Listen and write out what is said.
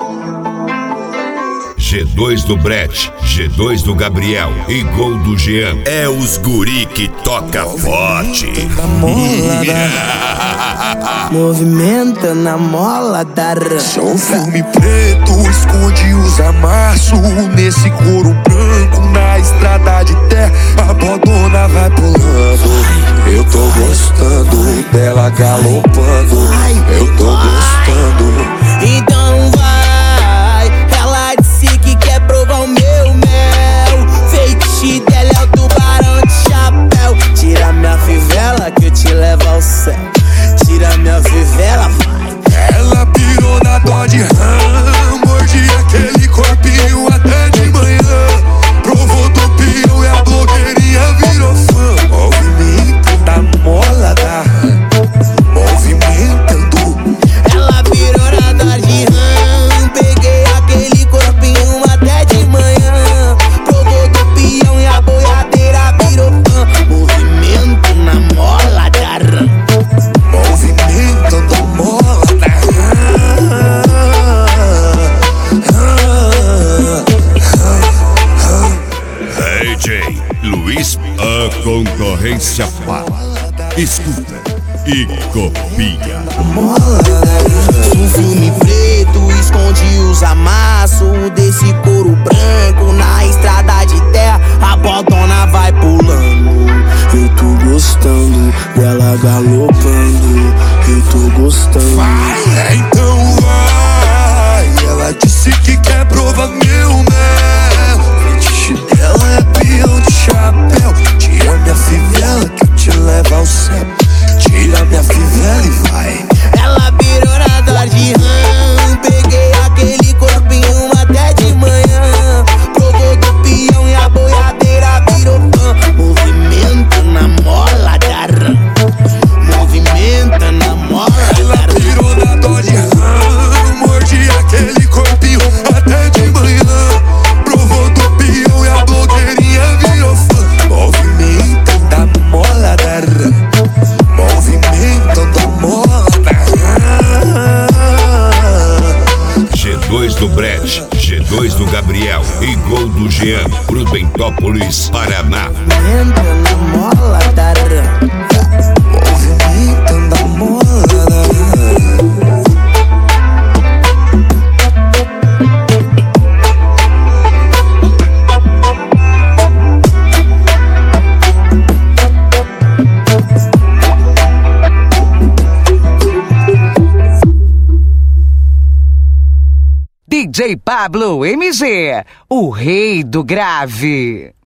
G2 do Brett, G2 do Gabriel e gol do Jean. É os guri que toca forte. Movimenta na mola da rã. São filme preto, esconde os amassos. Nesse couro branco, na estrada de terra, a bodona vai pulando. Eu tô gostando dela galopando. Eu tô gostando. Então vai, ela disse que quer provar o meu mel. Feitiço dela é o tubarão de chapéu. Tira minha fivela que eu te levo ao céu. Tira minha fivela, vai. Ela pirou na Dodge Ram, mordi aquele corpinho até de manhã. Provou do peão e a blogueirinha virou fã. Movimento da mola da Ram, movimentando. Ela virou na Dodge Ram, peguei aquele corpinho até de manhã. Provou do peão e a boiadeira virou fã. Movimento na mola da Ram. Movimentando a mola da Hey Jay, Luiz, a concorrência fala. Escuta e copia. Um filme preto esconde os amassos desse couro branco na estrada de terra. A bodona vai pulando. Eu tô gostando dela galopando. Eu tô gostando. Vai, então vai. Ela disse que quer provar meu mel. Fetiche dela é peão de chapéu. Tira minha fivela que eu te levo ao céu. Tira minha fivela e vai. Ela virou na Dodge Ram, peguei aquele corpinho até de manhã. Provou do peão e a boiadeira virou fã. Movimento na mola da Ram. Movimenta na mola da Ela Ram. virou na Dodge Ram, mordi aquele corpinho até de manhã. Provou do peão e a blogueirinha virou fã. Movimentando a mola da Ram, movimentando a mola da Ram. G2 do Brett, G2 do Gabriel e gol do Jean, Prudentópolis, Paraná. Movimenta na mola da Ram. Movimentando a mola da Ram. DJ Pablo MG, o rei do grave.